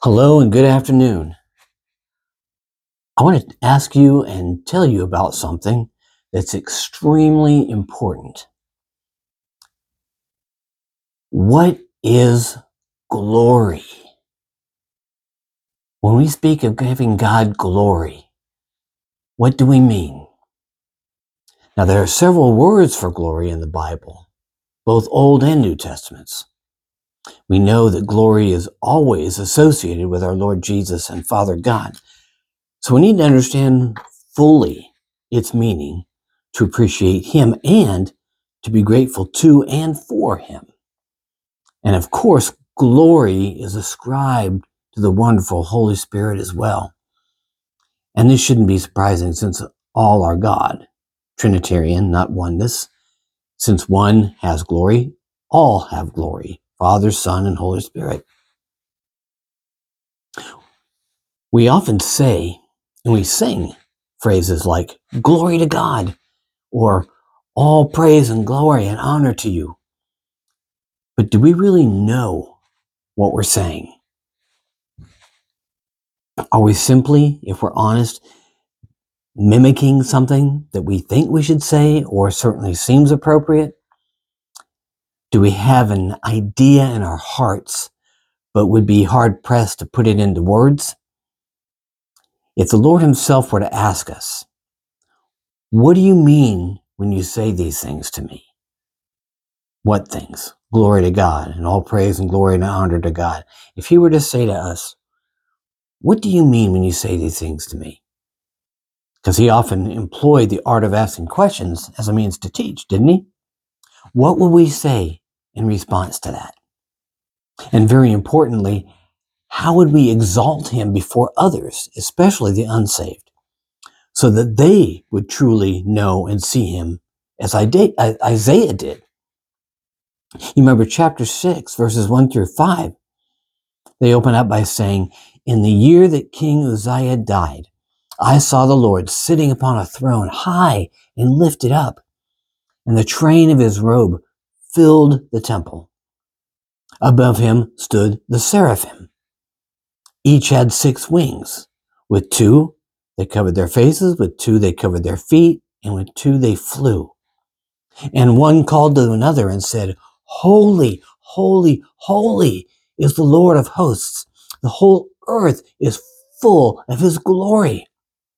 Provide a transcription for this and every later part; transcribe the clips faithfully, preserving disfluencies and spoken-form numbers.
Hello and good afternoon. I want to ask you and tell you about something that's extremely important. What is glory? When we speak of giving God glory, what do we mean? Now, there are several words for glory in the Bible, both Old and New Testaments. We know that glory is always associated with our Lord Jesus and Father God. So we need to understand fully its meaning to appreciate Him and to be grateful to and for Him. And of course, glory is ascribed to the wonderful Holy Spirit as well. And this shouldn't be surprising since all are God, Trinitarian, not oneness. Since one has glory, all have glory, Father, Son, and Holy Spirit. We often say, and we sing phrases like, glory to God, or all praise and glory and honor to you. But do we really know what we're saying? Are we simply, if we're honest, mimicking something that we think we should say or certainly seems appropriate? Do we have an idea in our hearts but would be hard-pressed to put it into words? If the Lord Himself were to ask us, what do you mean when you say these things to me? What things? Glory to God, and all praise and glory and honor to God. If He were to say to us, what do you mean when you say these things to me? Because He often employed the art of asking questions as a means to teach, didn't He? What would we say in response to that? And very importantly, how would we exalt Him before others, especially the unsaved, so that they would truly know and see Him as Isaiah did? You remember chapter six, verses one through five. They open up by saying, in the year that King Uzziah died, I saw the Lord sitting upon a throne high and lifted up, and the train of His robe filled the temple. Above Him stood the seraphim. Each had six wings. With two, they covered their faces. With two, they covered their feet. And with two, they flew. And one called to another and said, holy, holy, holy is the Lord of hosts. The whole earth is full of His glory.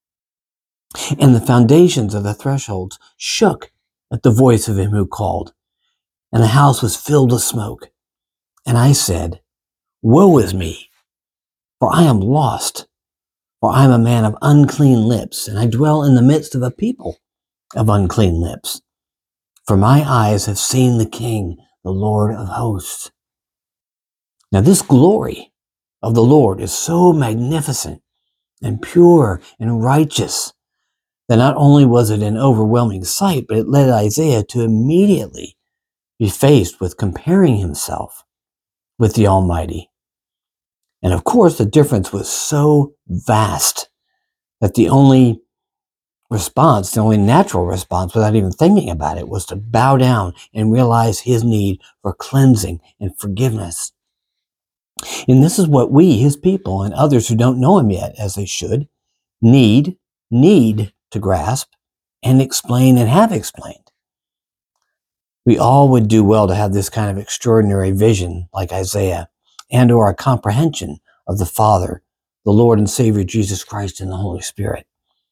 And the foundations of the thresholds shook at the voice of Him who called, and the house was filled with smoke. And I said, woe is me, for I am lost, for I am a man of unclean lips, and I dwell in the midst of a people of unclean lips. For my eyes have seen the King, the Lord of hosts. Now this glory of the Lord is so magnificent and pure and righteous that not only was it an overwhelming sight, but it led Isaiah to immediately be faced with comparing himself with the Almighty. And of course, the difference was so vast that the only response, the only natural response, without even thinking about it, was to bow down and realize his need for cleansing and forgiveness. And this is what we, His people, and others who don't know Him yet, as they should, need, need to grasp and explain and have explained. We all would do well to have this kind of extraordinary vision like Isaiah, and or a comprehension of the Father, the Lord and Savior Jesus Christ, and the Holy Spirit.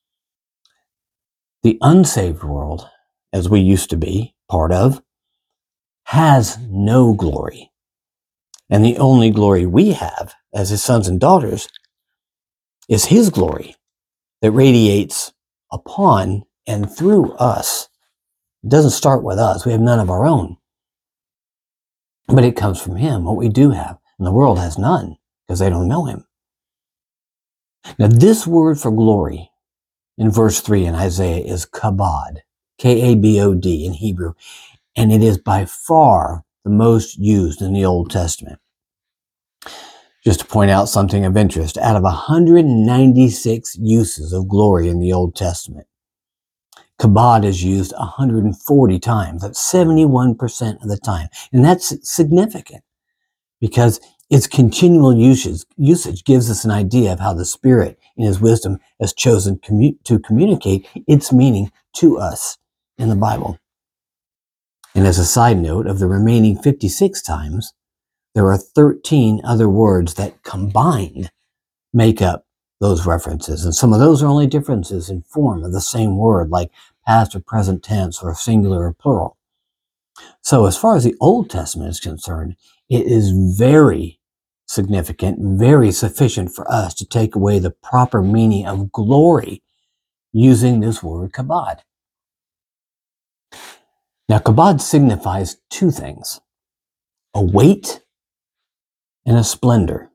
The unsaved world, as we used to be part of, has no glory. And the only glory we have as His sons and daughters is His glory that radiates upon and through us. It doesn't start with us. We have none of our own. But it comes from Him, what we do have. And the world has none because they don't know Him. Now this word for glory in verse three in Isaiah is kabod, K A B O D in Hebrew. And it is by far the most used in the Old Testament. Just to point out something of interest, out of one hundred ninety-six uses of glory in the Old Testament, kabod is used one hundred forty times. That's seventy-one percent of the time. And that's significant because Its continual usage, usage gives us an idea of how the Spirit, in His wisdom, has chosen commu- to communicate its meaning to us in the Bible. And as a side note, of the remaining fifty-six times, there are thirteen other words that combined make up those references. And some of those are only differences in form of the same word, like past or present tense or singular or plural. So as far as the Old Testament is concerned, it is very significant, very sufficient for us to take away the proper meaning of glory using this word kabod. Now, kabod signifies two things: a weight and a splendor.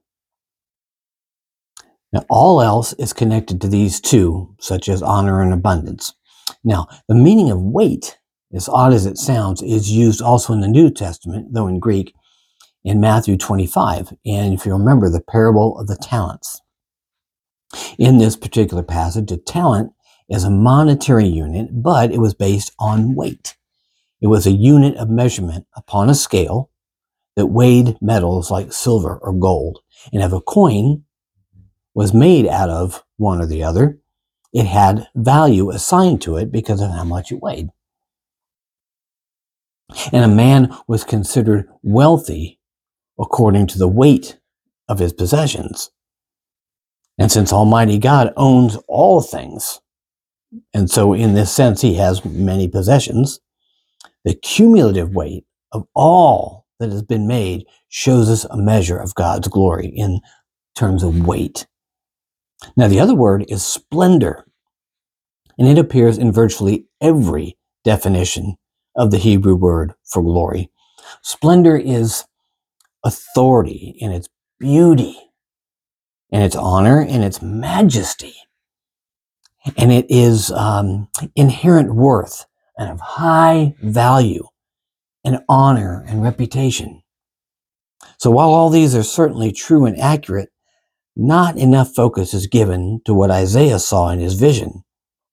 Now, all else is connected to these two, such as honor and abundance. Now, the meaning of weight, as odd as it sounds, is used also in the New Testament, though in Greek, in Matthew twenty-five. And if you remember the parable of the talents. In this particular passage, a talent is a monetary unit, but it was based on weight. It was a unit of measurement upon a scale that weighed metals like silver or gold. And if a coin was made out of one or the other, it had value assigned to it because of how much it weighed. And a man was considered wealthy according to the weight of his possessions. And since Almighty God owns all things, and so in this sense he has many possessions, the cumulative weight of all that has been made shows us a measure of God's glory in terms of weight. Now, the other word is splendor, and it appears in virtually every definition of the Hebrew word for glory. Splendor is authority in its beauty, in its honor, in its majesty, and it is um, inherent worth and of high value and honor and reputation. So while all these are certainly true and accurate, not enough focus is given to what Isaiah saw in his vision.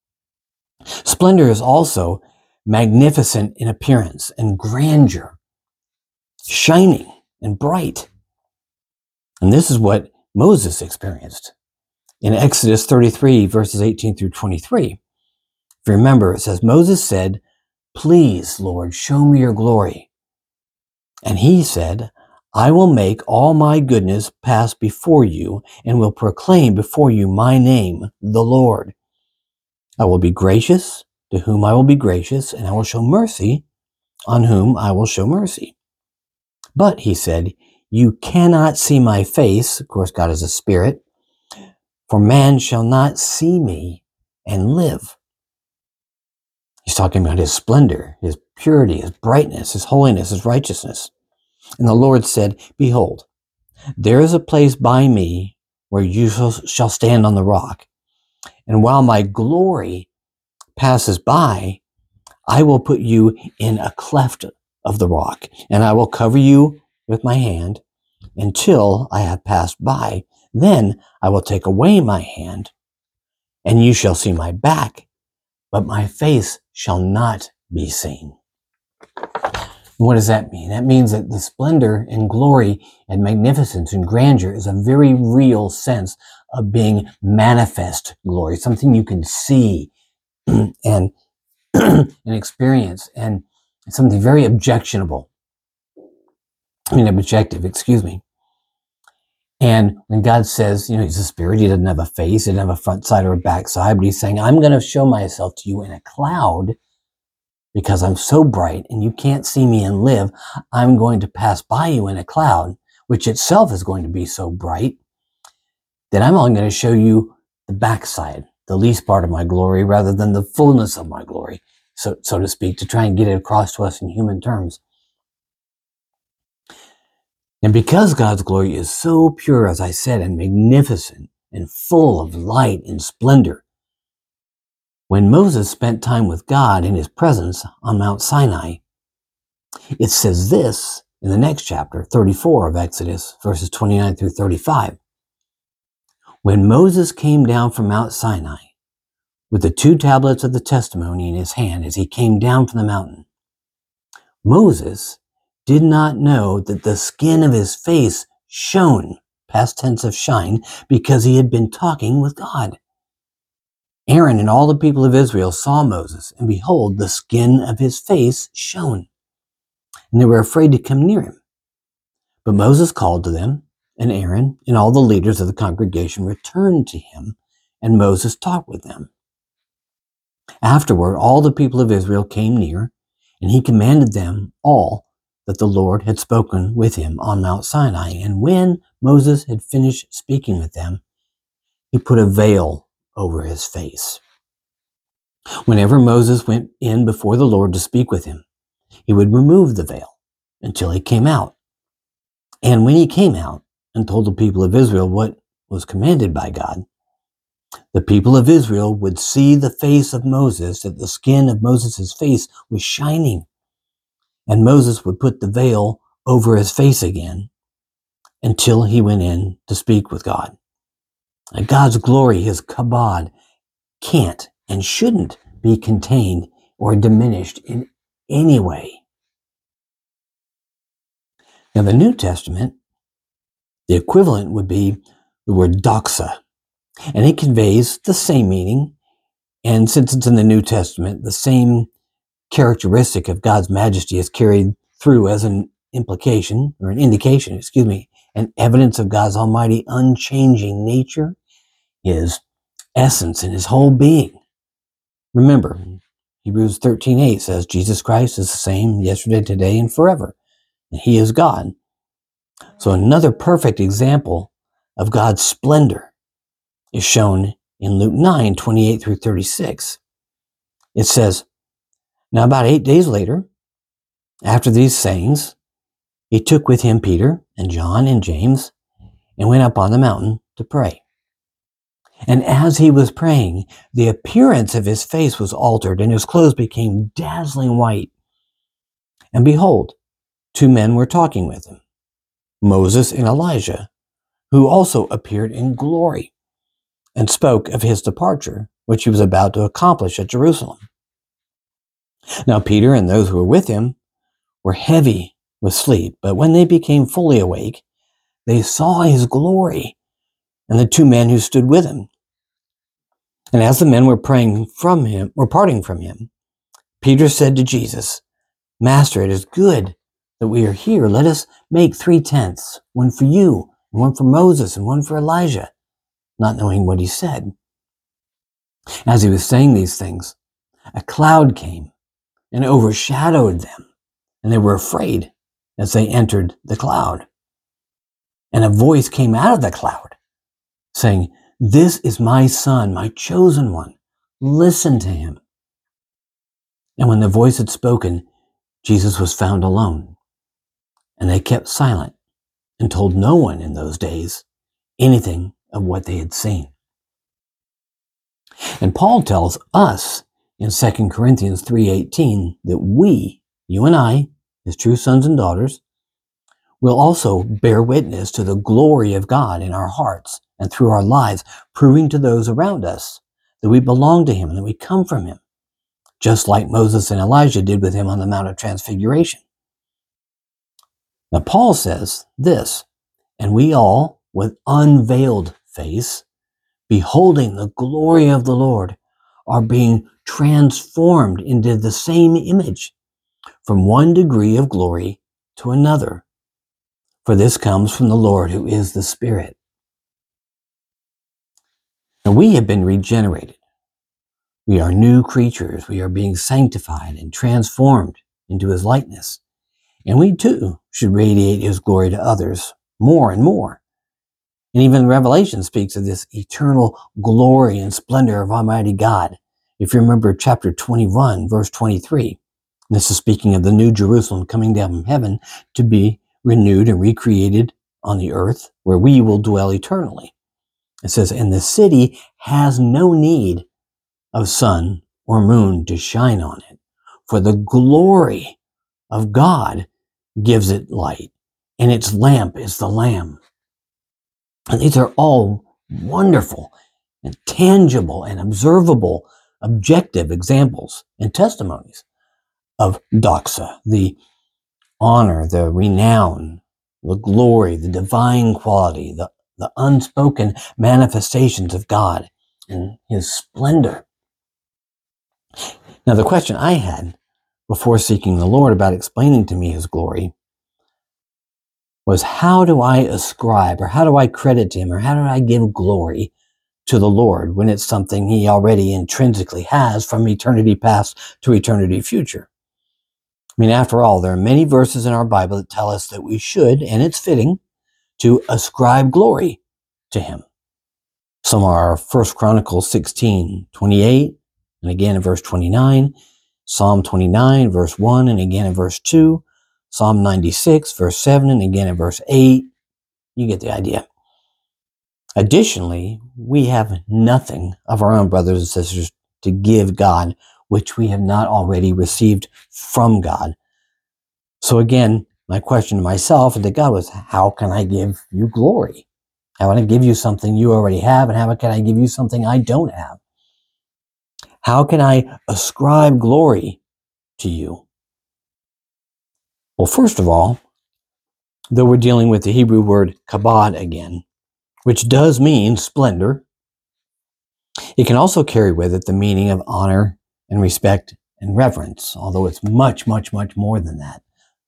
Splendor is also magnificent in appearance and grandeur, shining and bright. And this is what Moses experienced in Exodus thirty-three, verses eighteen through twenty-three. If you remember, it says, Moses said, "Please, Lord, show me your glory." And he said, "I will make all my goodness pass before you and will proclaim before you my name, the Lord. I will be gracious to whom I will be gracious, and I will show mercy on whom I will show mercy. But," he said, "you cannot see my face," of course God is a spirit, "for man shall not see me and live." He's talking about his splendor, his purity, his brightness, his holiness, his righteousness. And the Lord said, "Behold, there is a place by me where you shall stand on the rock. And while my glory passes by, I will put you in a cleft of the rock, and I will cover you with my hand until I have passed by. Then I will take away my hand, and you shall see my back, but my face shall not be seen." What does that mean? That means that the splendor and glory and magnificence and grandeur is a very real sense of being manifest glory, something you can see and and experience, and something very objectionable. I mean, objective, excuse me. And when God says, you know, he's a spirit, he doesn't have a face, he doesn't have a front side or a back side, but he's saying, I'm going to show myself to you in a cloud because I'm so bright and you can't see me and live. I'm going to pass by you in a cloud, which itself is going to be so bright that I'm only going to show you the backside, the least part of my glory, rather than the fullness of my glory, so, so to speak, to try and get it across to us in human terms. And because God's glory is so pure, as I said, and magnificent and full of light and splendor, when Moses spent time with God in his presence on Mount Sinai, it says this in the next chapter, thirty-four of Exodus, verses twenty-nine through thirty-five. When Moses came down from Mount Sinai with the two tablets of the testimony in his hand as he came down from the mountain, Moses did not know that the skin of his face shone, past tense of shine, because he had been talking with God. Aaron and all the people of Israel saw Moses, and behold, the skin of his face shone, and they were afraid to come near him. But Moses called to them, and Aaron and all the leaders of the congregation returned to him, and Moses talked with them. Afterward, all the people of Israel came near, and he commanded them all that the Lord had spoken with him on Mount Sinai. And when Moses had finished speaking with them, he put a veil over his face. Whenever Moses went in before the Lord to speak with him, he would remove the veil until he came out. And when he came out and told the people of Israel what was commanded by God, the people of Israel would see the face of Moses, that the skin of Moses' face was shining. And Moses would put the veil over his face again until he went in to speak with God. And God's glory, his kabod, can't and shouldn't be contained or diminished in any way. Now, the New Testament, the equivalent would be the word doxa, and it conveys the same meaning. And since it's in the New Testament, the same characteristic of God's majesty is carried through as an implication, or an indication, excuse me, an evidence of God's almighty unchanging nature, his essence and his whole being. Remember, Hebrews thirteen eight says Jesus Christ is the same yesterday, today, and forever. And he is God. So another perfect example of God's splendor is shown in Luke nine twenty-eight through thirty-six. It says, "Now about eight days later, after these sayings, he took with him Peter and John and James and went up on the mountain to pray. And as he was praying, the appearance of his face was altered, and his clothes became dazzling white. And behold, two men were talking with him, Moses and Elijah, who also appeared in glory, and spoke of his departure, which he was about to accomplish at Jerusalem. Now Peter and those who were with him were heavy with sleep, but when they became fully awake, they saw his glory and the two men who stood with him. And as the men were praying from him, were parting from him, Peter said to Jesus, 'Master, it is good that we are here. Let us make three tents, one for you, and one for Moses, and one for Elijah,' not knowing what he said. As he was saying these things, a cloud came and overshadowed them, and they were afraid as they entered the cloud. And a voice came out of the cloud, saying, 'This is my son, my chosen one. Listen to him.' And when the voice had spoken, Jesus was found alone. And they kept silent and told no one in those days anything of what they had seen." And Paul tells us in Second Corinthians three eighteen that we, you and I, his true sons and daughters, will also bear witness to the glory of God in our hearts and through our lives, proving to those around us that we belong to him and that we come from him, just like Moses and Elijah did with him on the Mount of Transfiguration. Now Paul says this, "And we all, with unveiled face, beholding the glory of the Lord, are being transformed into the same image, from one degree of glory to another. For this comes from the Lord, who is the Spirit." Now we have been regenerated. We are new creatures. We are being sanctified and transformed into his likeness. And we too should radiate his glory to others more and more. And even Revelation speaks of this eternal glory and splendor of Almighty God. If you remember chapter twenty-one, verse twenty-three, this is speaking of the new Jerusalem coming down from heaven to be renewed and recreated on the earth, where we will dwell eternally. It says, "And the city has no need of sun or moon to shine on it, for the glory of God gives it light, and its lamp is the Lamb." And these are all wonderful and tangible and observable, objective examples and testimonies of doxa, the honor, the renown, the glory, the divine quality, the, the unspoken manifestations of God and his splendor. Now, the question I had before seeking the Lord about explaining to me his glory was, how do I ascribe, or how do I credit to him, or how do I give glory to the Lord when it's something he already intrinsically has from eternity past to eternity future? I mean, after all, there are many verses in our Bible that tell us that we should, and it's fitting, to ascribe glory to him. Some are First Chronicles sixteen, twenty-eight, and again in verse twenty-nine, Psalm twenty-nine, verse one, and again in verse two, Psalm ninety-six, verse seven, and again in verse eight. You get the idea. Additionally, we have nothing of our own, brothers and sisters, to give God which we have not already received from God. So again, my question to myself and to God was, how can I give you glory? How can I give you something you already have, and how can I give you something I don't have? How can I ascribe glory to you? Well, first of all, though we're dealing with the Hebrew word kabod again, which does mean splendor, it can also carry with it the meaning of honor and respect and reverence, although it's much, much, much more than that.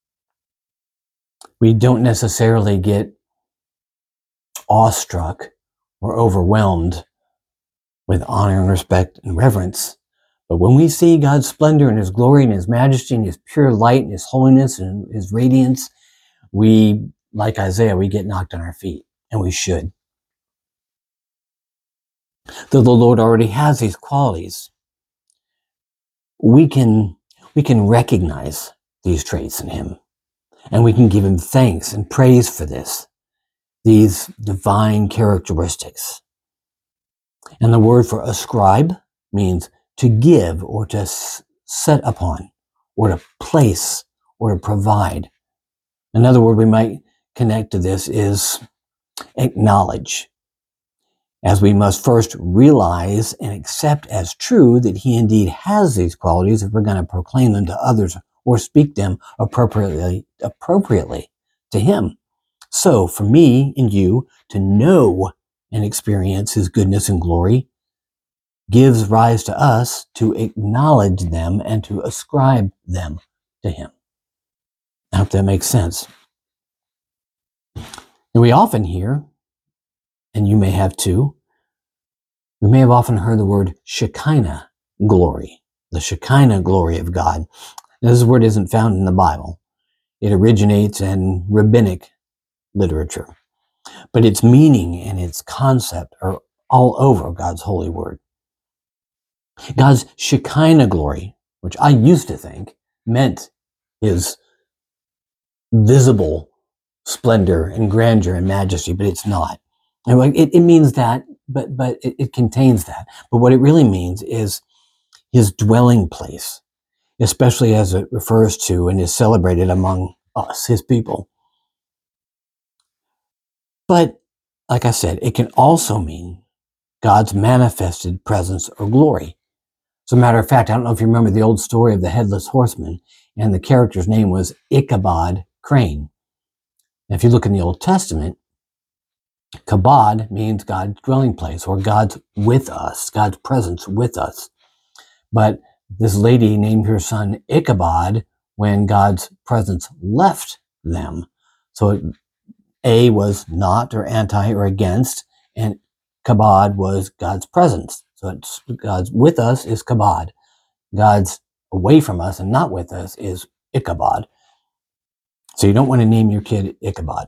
We don't necessarily get awestruck or overwhelmed with honor and respect and reverence. But when we see God's splendor and his glory and his majesty and his pure light and his holiness and his radiance, we, like Isaiah, we get knocked on our feet, and we should. Though the Lord already has these qualities, we can, we can recognize these traits in him, and we can give him thanks and praise for this, these divine characteristics. And the word for ascribe means to give or to set upon or to place or to provide. Another word we might connect to this is acknowledge, as we must first realize and accept as true that he indeed has these qualities if we're going to proclaim them to others or speak them appropriately, appropriately to him. So for me and you to know and experience his goodness and glory gives rise to us to acknowledge them and to ascribe them to him. I hope that makes sense. And we often hear, and you may have too, we may have often heard the word Shekinah glory, the Shekinah glory of God. Now, this word isn't found in the Bible. It originates in rabbinic literature, but its meaning and its concept are all over God's holy word. God's Shekinah glory, which I used to think meant his visible splendor and grandeur and majesty, but it's not. It, it means that, but but it, it contains that. But what it really means is his dwelling place, especially as it refers to and is celebrated among us, his people. But like I said, it can also mean God's manifested presence or glory. As a matter of fact, I don't know if you remember the old story of the headless horseman, and the character's name was Ichabod Crane. Now, if you look in the Old Testament, kabod means God's dwelling place, or God's with us, God's presence with us. But this lady named her son Ichabod when God's presence left them. So it, A was not or anti or against, and kabod was God's presence. So it's God's with us is kabod. God's away from us and not with us is Ichabod. So you don't want to name your kid Ichabod.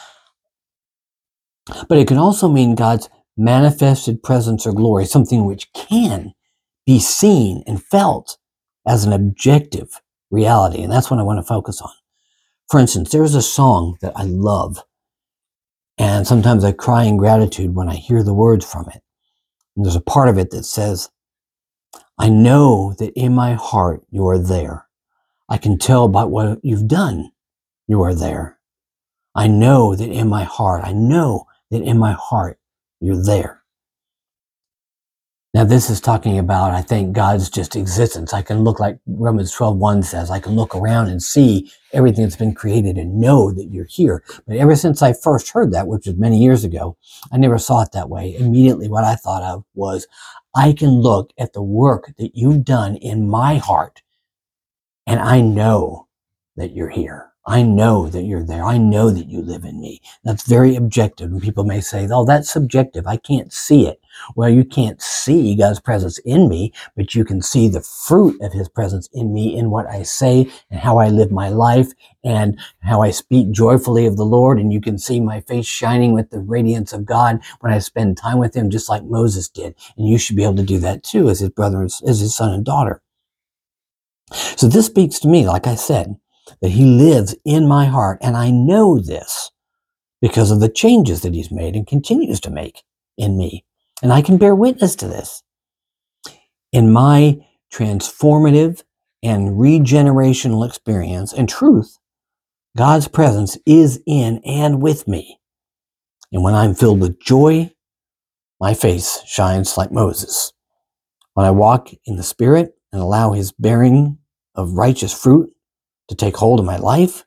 But it can also mean God's manifested presence or glory, something which can be seen and felt as an objective reality. And that's what I want to focus on. For instance, there's a song that I love, and sometimes I cry in gratitude when I hear the words from it. And there's a part of it that says, I know that in my heart you are there. I can tell by what you've done you are there. I know that in my heart, I know that in my heart you're there. Now, this is talking about, I think, God's just existence. I can look, like Romans twelve one says, I can look around and see everything that's been created and know that you're here. But ever since I first heard that, which was many years ago, I never saw it that way. Immediately what I thought of was, I can look at the work that you've done in my heart, and I know that you're here. I know that you're there. I know that you live in me. That's very objective. And people may say, oh, that's subjective. I can't see it. Well, you can't see God's presence in me, but you can see the fruit of his presence in me in what I say and how I live my life and how I speak joyfully of the Lord. And you can see my face shining with the radiance of God when I spend time with him, just like Moses did. And you should be able to do that too as his brother, as his son and daughter. So this speaks to me, like I said, that he lives in my heart. And I know this because of the changes that he's made and continues to make in me. And I can bear witness to this. In my transformative and regenerational experience and truth, God's presence is in and with me. And when I'm filled with joy, my face shines like Moses. When I walk in the Spirit and allow his bearing of righteous fruit to take hold of my life,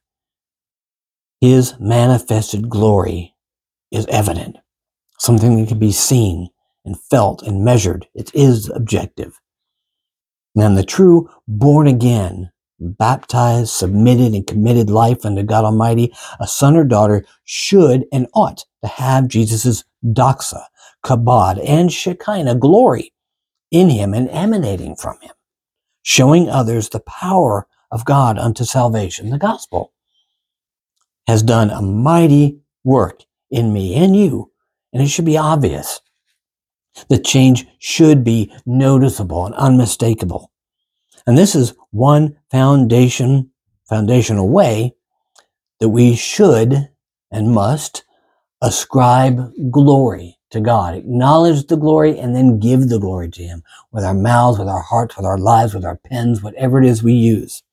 his manifested glory is evident, something that can be seen and felt and measured. It is objective. And the true born again, baptized, submitted, and committed life unto God Almighty, a son or daughter should and ought to have Jesus' doxa, kabod, and Shekinah glory in him and emanating from him, showing others the power of God unto salvation. The gospel has done a mighty work in me and you, and it should be obvious. The change should be noticeable and unmistakable. And this is one foundation, foundational way that we should and must ascribe glory to God. Acknowledge the glory and then give the glory to him with our mouths, with our hearts, with our lives, with our pens, whatever it is we use.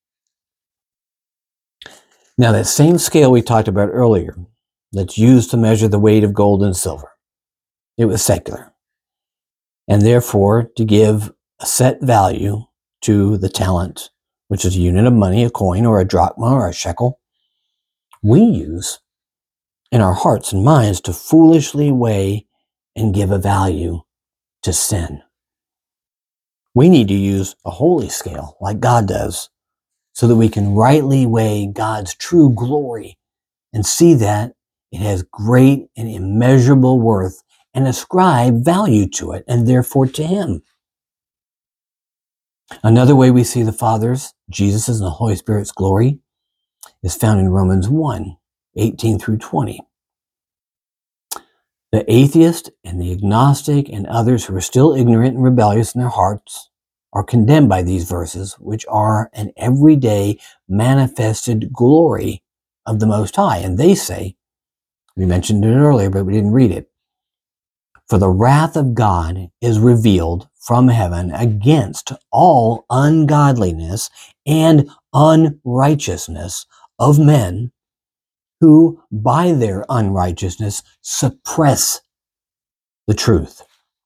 Now, that same scale we talked about earlier that's used to measure the weight of gold and silver, it was secular. And therefore, to give a set value to the talent, which is a unit of money, a coin, or a drachma, or a shekel, we use in our hearts and minds to foolishly weigh and give a value to sin. We need to use a holy scale like God does so that we can rightly weigh God's true glory and see that it has great and immeasurable worth and ascribe value to it and therefore to him. Another way we see the Father's, Jesus' and the Holy Spirit's glory is found in Romans one, eighteen through twenty. The atheist and the agnostic and others who are still ignorant and rebellious in their hearts are condemned by these verses, which are an everyday manifested glory of the Most High. And they say, we mentioned it earlier, but we didn't read it, for the wrath of God is revealed from heaven against all ungodliness and unrighteousness of men who by their unrighteousness suppress the truth.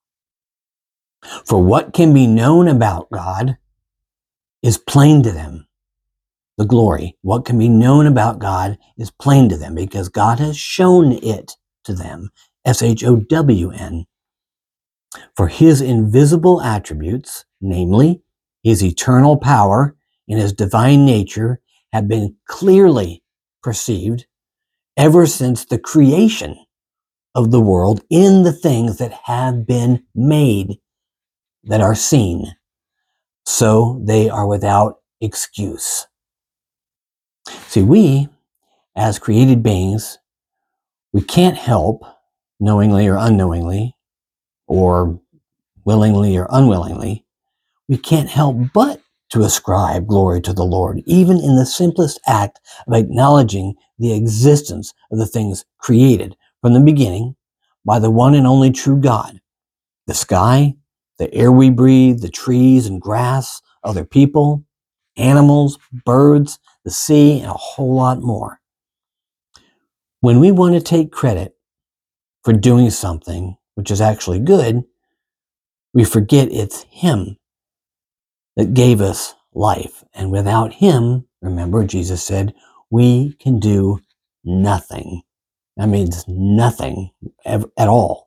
For what can be known about God is plain to them. The glory, what can be known about God is plain to them because God has shown it to them. S H O W N. For his invisible attributes, namely his eternal power and his divine nature, have been clearly perceived ever since the creation of the world in the things that have been made, that are seen. So they are without excuse. See, we, as created beings, we can't help, knowingly or unknowingly, or willingly or unwillingly, we can't help but to ascribe glory to the Lord, even in the simplest act of acknowledging the existence of the things created from the beginning by the one and only true God. The sky, the air we breathe, the trees and grass, other people, animals, birds, the sea, and a whole lot more. When we want to take credit for doing something which is actually good, we forget it's Him that gave us life. And without Him, remember, Jesus said, we can do nothing. That means nothing at all.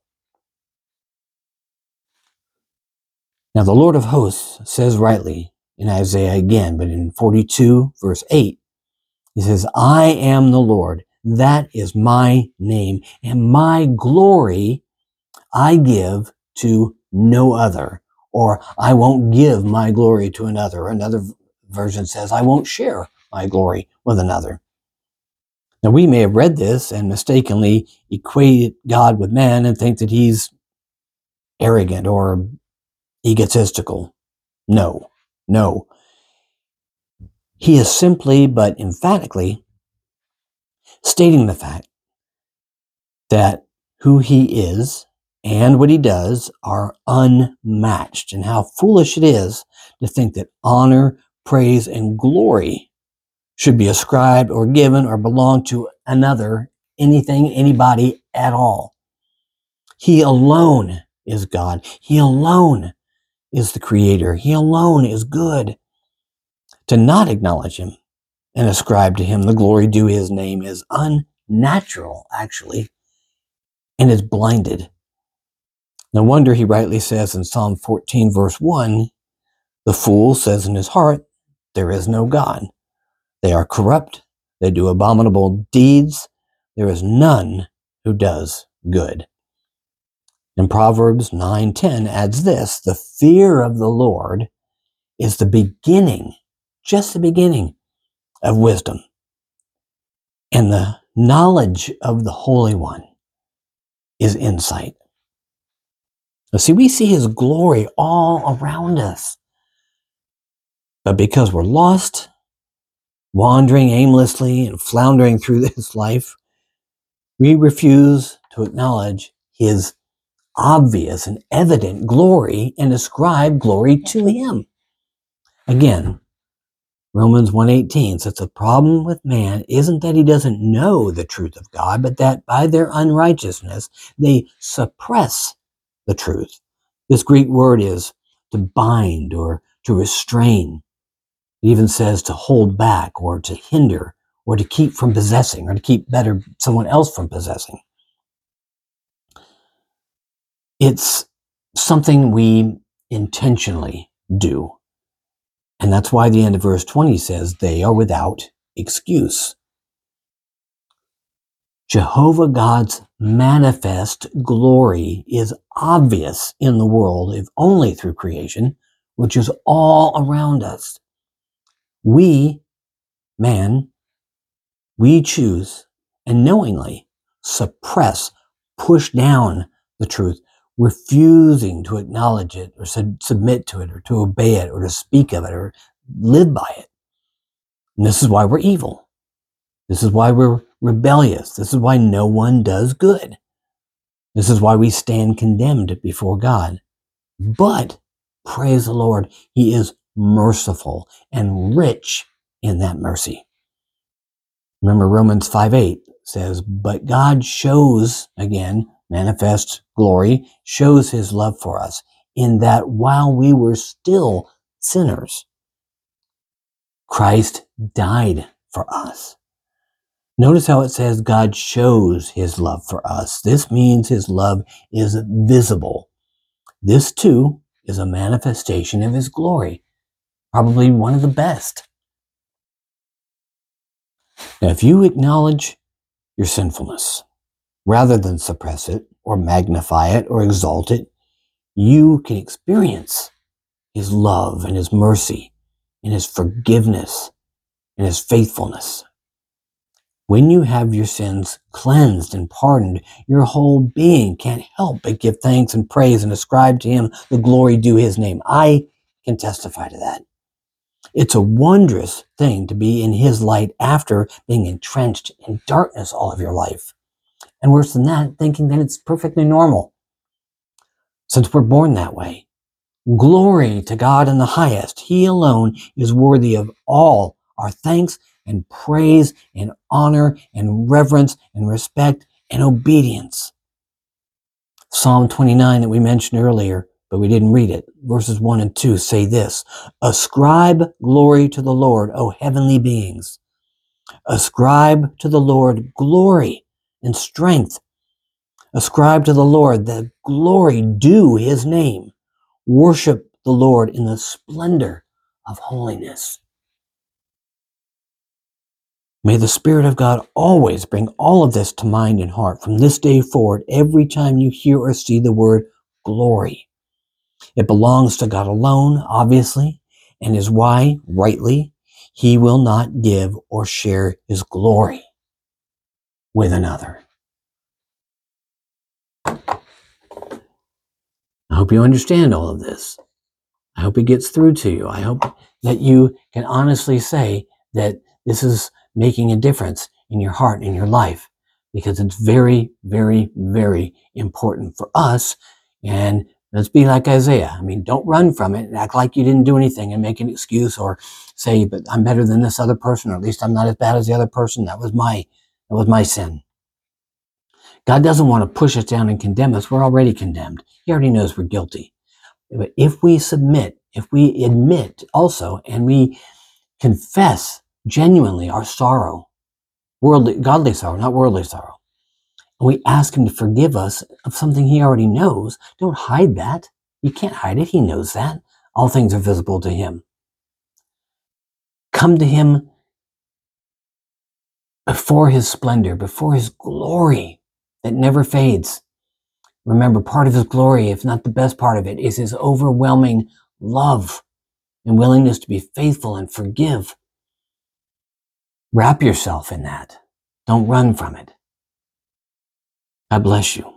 Now, the Lord of hosts says rightly in Isaiah again, but in forty-two, verse eight, He says, I am the Lord. That is my name, and my glory I give to no other, or I won't give my glory to another. Another version says, I won't share my glory with another. Now, we may have read this and mistakenly equate God with man and think that He's arrogant or egotistical. No, no. He is simply but emphatically stating the fact that who He is and what He does are unmatched, and how foolish it is to think that honor, praise, and glory should be ascribed or given or belong to another, anything, anybody at all. He alone is God. He alone is the Creator. He alone is good. To not acknowledge Him and ascribe to Him the glory due His name is unnatural, actually, and is blinded. No wonder He rightly says in Psalm fourteen, verse one, the fool says in his heart, there is no God. They are corrupt. They do abominable deeds. There is none who does good. And Proverbs nine ten adds this, the fear of the Lord is the beginning, just the beginning of wisdom. And the knowledge of the Holy One is insight. Now, see, we see His glory all around us. But because we're lost, wandering aimlessly and floundering through this life, we refuse to acknowledge His obvious and evident glory and ascribe glory to Him. Again, Romans one eighteen says the problem with man isn't that he doesn't know the truth of God, but that by their unrighteousness, they suppress the truth. This Greek word is to bind or to restrain. It even says to hold back or to hinder or to keep from possessing or to keep better someone else from possessing. It's something we intentionally do. And that's why the end of verse twenty says they are without excuse. Jehovah God's manifest glory is obvious in the world, if only through creation, which is all around us. We, man, we choose and knowingly suppress, push down the truth, refusing to acknowledge it or sub- submit to it or to obey it or to speak of it or live by it. And this is why we're evil. This is why we're rebellious. This is why no one does good. This is why we stand condemned before God. But, praise the Lord, He is merciful and rich in that mercy. Remember, Romans five eight says, but God shows, again, manifest glory, shows His love for us in that while we were still sinners, Christ died for us. Notice how it says God shows His love for us. This means His love is visible. This too is a manifestation of His glory, probably one of the best. Now, if you acknowledge your sinfulness, rather than suppress it or magnify it or exalt it, you can experience His love and His mercy and His forgiveness and His faithfulness. When you have your sins cleansed and pardoned, your whole being can't help but give thanks and praise and ascribe to Him the glory due His name. I can testify to that. It's a wondrous thing to be in His light after being entrenched in darkness all of your life. And worse than that, thinking that it's perfectly normal, since we're born that way. Glory to God in the highest. He alone is worthy of all our thanks and praise and honor and reverence and respect and obedience. Psalm twenty-nine that we mentioned earlier, but we didn't read it. Verses one and two say this: ascribe glory to the Lord, O heavenly beings. Ascribe to the Lord glory and strength. Ascribe to the Lord the glory due his name. Worship the Lord in the splendor of holiness. May the Spirit of God always bring all of this to mind and heart from this day forward every time you hear or see the word glory. It belongs to God alone, obviously, and is why, rightly, he will not give or share his glory with another. I hope you understand all of this. I hope it gets through to you. I hope that you can honestly say that this is making a difference in your heart, in your life, because it's very, very, very important for us. And let's be like Isaiah. I mean, don't run from it and act like you didn't do anything and make an excuse or say, but I'm better than this other person, or at least I'm not as bad as the other person. That was my, that was my sin. God doesn't want to push us down and condemn us. We're already condemned. He already knows we're guilty. But if we submit, if we admit also, and we confess genuinely our sorrow, worldly, godly sorrow, not worldly sorrow, and we ask him to forgive us of something he already knows, don't hide that. You can't hide it. He knows that. All things are visible to him. Come to him before his splendor, before his glory that never fades. Remember, part of his glory, if not the best part of it, is his overwhelming love and willingness to be faithful and forgive. Wrap yourself in that. Don't run from it. God bless you.